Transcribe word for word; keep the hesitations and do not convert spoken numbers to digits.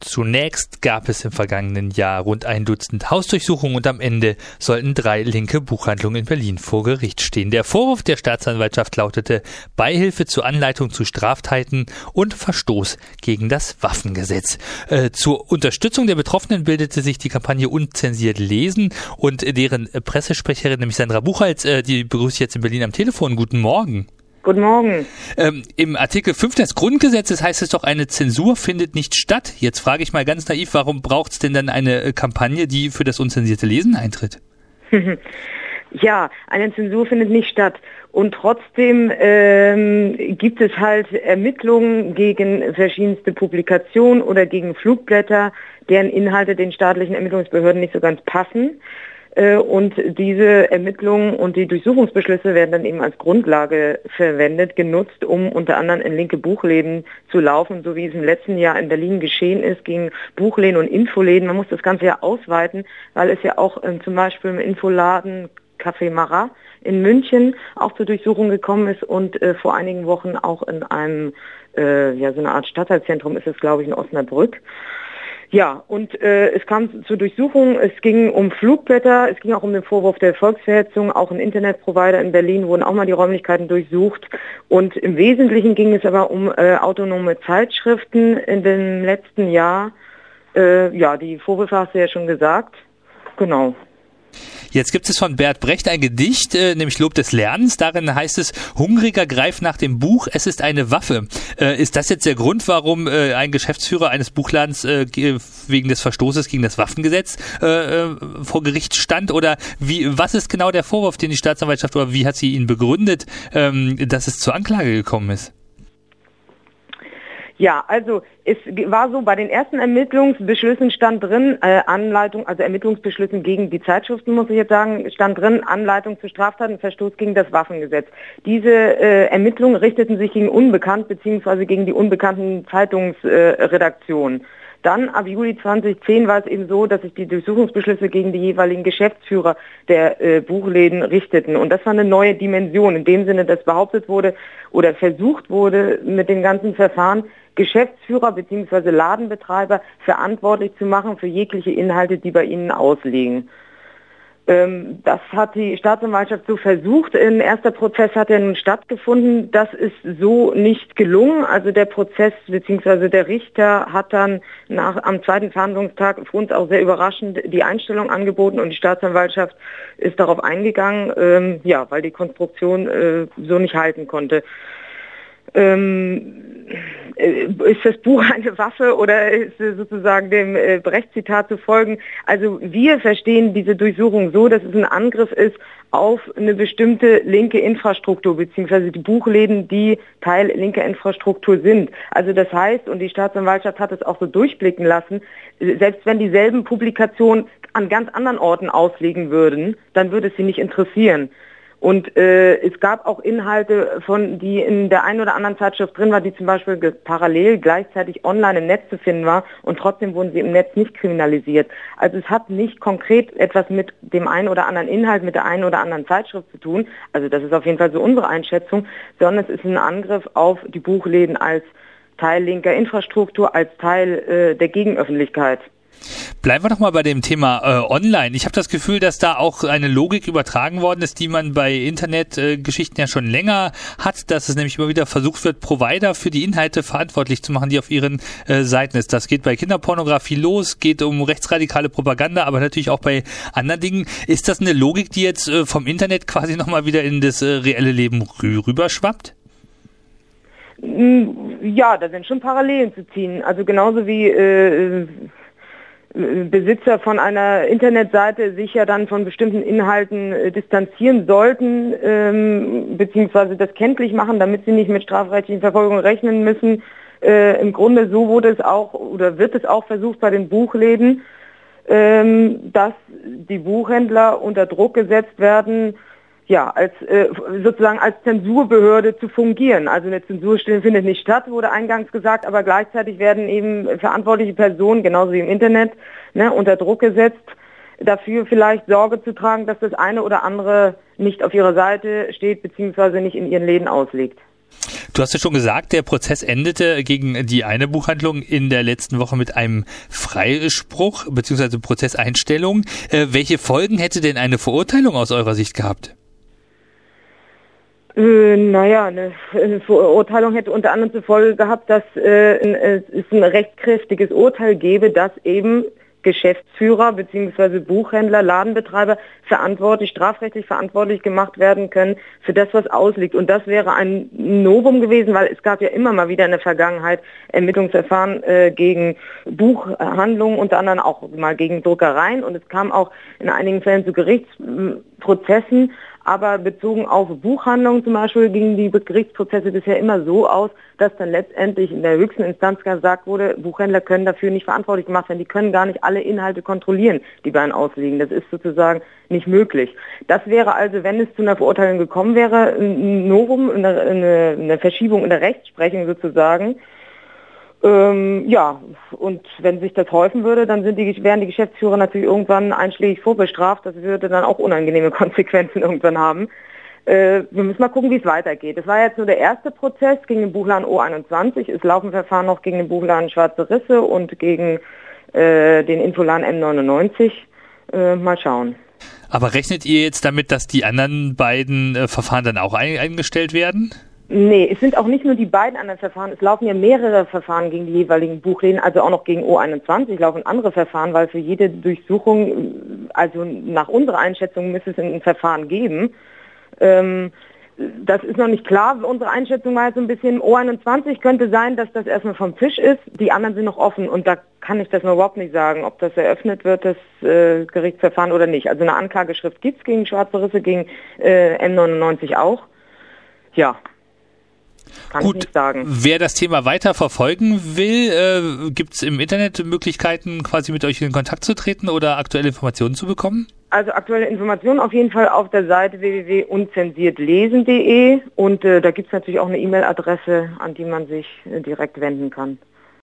Zunächst gab es im vergangenen Jahr rund ein Dutzend Hausdurchsuchungen und am Ende sollten drei linke Buchhandlungen in Berlin vor Gericht stehen. Der Vorwurf der Staatsanwaltschaft lautete Beihilfe zur Anleitung zu Straftaten und Verstoß gegen das Waffengesetz. Äh, zur Unterstützung der Betroffenen bildete sich die Kampagne Unzensiert lesen und deren Pressesprecherin, nämlich Sandra Buchholz, äh, die begrüße ich jetzt in Berlin am Telefon. Guten Morgen. Guten Morgen. Ähm, Im Artikel fünf des Grundgesetzes heißt es doch, eine Zensur findet nicht statt. Jetzt frage ich mal ganz naiv, warum braucht es denn dann eine Kampagne, die für das unzensierte Lesen eintritt? Ja, eine Zensur findet nicht statt. Und trotzdem ähm, gibt es halt Ermittlungen gegen verschiedenste Publikationen oder gegen Flugblätter, deren Inhalte den staatlichen Ermittlungsbehörden nicht so ganz passen. Und diese Ermittlungen und die Durchsuchungsbeschlüsse werden dann eben als Grundlage verwendet, genutzt, um unter anderem in linke Buchläden zu laufen, so wie es im letzten Jahr in Berlin geschehen ist, gegen Buchläden und Infoläden. Man muss das Ganze ja ausweiten, weil es ja auch ähm, zum Beispiel im Infoladen Café Marat in München auch zur Durchsuchung gekommen ist und äh, vor einigen Wochen auch in einem, äh, ja so eine Art Stadtteilzentrum ist es, glaube ich, in Osnabrück. Ja, und äh, es kam zur Durchsuchung, es ging um Flugblätter, es ging auch um den Vorwurf der Volksverhetzung, auch ein Internetprovider in Berlin wurden auch mal die Räumlichkeiten durchsucht und im Wesentlichen ging es aber um äh, autonome Zeitschriften in dem letzten Jahr. Äh, ja, die Vorwürfe hast du ja schon gesagt, genau. Jetzt gibt es von Bert Brecht ein Gedicht, äh, nämlich Lob des Lernens. Darin heißt es, Hungriger greift nach dem Buch, es ist eine Waffe. Äh, ist das jetzt der Grund, warum äh, ein Geschäftsführer eines Buchladens äh, wegen des Verstoßes gegen das Waffengesetz äh, vor Gericht stand? Oder wie? Was ist genau der Vorwurf, den die Staatsanwaltschaft, oder wie hat sie ihn begründet, ähm, dass es zur Anklage gekommen ist? Ja, also es war so, bei den ersten Ermittlungsbeschlüssen stand drin, äh, Anleitung, also Ermittlungsbeschlüssen gegen die Zeitschriften, muss ich jetzt sagen, stand drin, Anleitung zu Straftaten, Verstoß gegen das Waffengesetz. Diese äh, Ermittlungen richteten sich gegen unbekannt bzw. gegen die unbekannten Zeitungsredaktionen. Äh, Dann ab Juli zweitausendzehn war es eben so, dass sich die Durchsuchungsbeschlüsse gegen die jeweiligen Geschäftsführer der äh, Buchläden richteten. Und das war eine neue Dimension, in dem Sinne, dass behauptet wurde oder versucht wurde, mit dem ganzen Verfahren Geschäftsführer bzw. Ladenbetreiber verantwortlich zu machen für jegliche Inhalte, die bei ihnen ausliegen. Ähm, das hat die Staatsanwaltschaft so versucht. Ein erster Prozess hat ja nun stattgefunden. Das ist so nicht gelungen. Also der Prozess bzw. der Richter hat dann nach, am zweiten Verhandlungstag für uns auch sehr überraschend die Einstellung angeboten und die Staatsanwaltschaft ist darauf eingegangen, ähm, ja, weil die Konstruktion äh, so nicht halten konnte. Ähm, ist das Buch eine Waffe oder ist es sozusagen dem äh, Brecht-Zitat zu folgen? Also wir verstehen diese Durchsuchung so, dass es ein Angriff ist auf eine bestimmte linke Infrastruktur beziehungsweise die Buchläden, die Teil linker Infrastruktur sind. Also das heißt, und die Staatsanwaltschaft hat es auch so durchblicken lassen, selbst wenn dieselben Publikationen an ganz anderen Orten auslegen würden, dann würde es sie nicht interessieren. Und äh, es gab auch Inhalte, von die in der einen oder anderen Zeitschrift drin war, die zum Beispiel ge- parallel gleichzeitig online im Netz zu finden war und trotzdem wurden sie im Netz nicht kriminalisiert. Also es hat nicht konkret etwas mit dem einen oder anderen Inhalt, mit der einen oder anderen Zeitschrift zu tun. Also das ist auf jeden Fall so unsere Einschätzung, sondern es ist ein Angriff auf die Buchläden als Teil linker Infrastruktur, als Teil äh, der Gegenöffentlichkeit. Bleiben wir doch mal bei dem Thema äh, Online. Ich habe das Gefühl, dass da auch eine Logik übertragen worden ist, die man bei Internetgeschichten äh, ja schon länger hat, dass es nämlich immer wieder versucht wird, Provider für die Inhalte verantwortlich zu machen, die auf ihren äh, Seiten ist. Das geht bei Kinderpornografie los, geht um rechtsradikale Propaganda, aber natürlich auch bei anderen Dingen. Ist das eine Logik, die jetzt äh, vom Internet quasi nochmal wieder in das äh, reelle Leben rü- rüberschwappt? Ja, da sind schon Parallelen zu ziehen. Also genauso wie äh, Besitzer von einer Internetseite sich ja dann von bestimmten Inhalten äh, distanzieren sollten, ähm, beziehungsweise das kenntlich machen, damit sie nicht mit strafrechtlichen Verfolgungen rechnen müssen. Äh, im Grunde so wurde es auch oder wird es auch versucht bei den Buchläden, ähm, dass die Buchhändler unter Druck gesetzt werden, ja, als äh, sozusagen als Zensurbehörde zu fungieren. Also eine Zensur findet nicht statt, wurde eingangs gesagt, aber gleichzeitig werden eben verantwortliche Personen, genauso wie im Internet, ne, unter Druck gesetzt, dafür vielleicht Sorge zu tragen, dass das eine oder andere nicht auf ihrer Seite steht, beziehungsweise nicht in ihren Läden auslegt. Du hast ja schon gesagt, der Prozess endete gegen die eine Buchhandlung in der letzten Woche mit einem Freispruch bzw. Prozesseinstellung. Äh, welche Folgen hätte denn eine Verurteilung aus eurer Sicht gehabt? Äh, naja, eine, eine Verurteilung hätte unter anderem zur Folge gehabt, dass äh, es ein rechtskräftiges Urteil gäbe, dass eben Geschäftsführer bzw. Buchhändler, Ladenbetreiber verantwortlich, strafrechtlich verantwortlich gemacht werden können für das, was ausliegt. Und das wäre ein Novum gewesen, weil es gab ja immer mal wieder in der Vergangenheit Ermittlungsverfahren äh, gegen Buchhandlungen, unter anderem auch mal gegen Druckereien. Und es kam auch in einigen Fällen zu Gerichtsprozessen. Aber bezogen auf Buchhandlungen zum Beispiel gingen die Gerichtsprozesse bisher immer so aus, dass dann letztendlich in der höchsten Instanz gesagt wurde, Buchhändler können dafür nicht verantwortlich gemacht werden. Die können gar nicht alle Inhalte kontrollieren, die bei ihnen ausliegen. Das ist sozusagen nicht möglich. Das wäre also, wenn es zu einer Verurteilung gekommen wäre, ein Novum, eine, eine, eine Verschiebung in der Rechtsprechung sozusagen. Ähm, ja, und wenn sich das häufen würde, dann sind die, wären die Geschäftsführer natürlich irgendwann einschlägig vorbestraft. Das würde dann auch unangenehme Konsequenzen irgendwann haben. Äh, wir müssen mal gucken, wie es weitergeht. Das war jetzt nur der erste Prozess gegen den Buchladen O einundzwanzig. Es laufen Verfahren noch gegen den Buchladen Schwarze Risse und gegen äh, den Infoladen M neunundneunzig. Äh, mal schauen. Aber rechnet ihr jetzt damit, dass die anderen beiden äh, Verfahren dann auch ein, eingestellt werden? Nee, es sind auch nicht nur die beiden anderen Verfahren, es laufen ja mehrere Verfahren gegen die jeweiligen Buchläden, also auch noch gegen O einundzwanzig laufen andere Verfahren, weil für jede Durchsuchung, also nach unserer Einschätzung, müsste es ein Verfahren geben. Ähm, das ist noch nicht klar, unsere Einschätzung war jetzt so ein bisschen, O einundzwanzig könnte sein, dass das erstmal vom Tisch ist, die anderen sind noch offen und da kann ich das noch überhaupt nicht sagen, ob das eröffnet wird, das äh, Gerichtsverfahren oder nicht. Also eine Anklageschrift gibt es gegen Schwarze Risse, gegen äh, M neunundneunzig auch. Ja. Kann Gut, ich nicht sagen. Wer das Thema weiter verfolgen will, äh, gibt es im Internet Möglichkeiten, quasi mit euch in Kontakt zu treten oder aktuelle Informationen zu bekommen? Also aktuelle Informationen auf jeden Fall auf der Seite w w w punkt unzensiertlesen punkt de und äh, da gibt es natürlich auch eine E-Mail-Adresse, an die man sich äh, direkt wenden kann.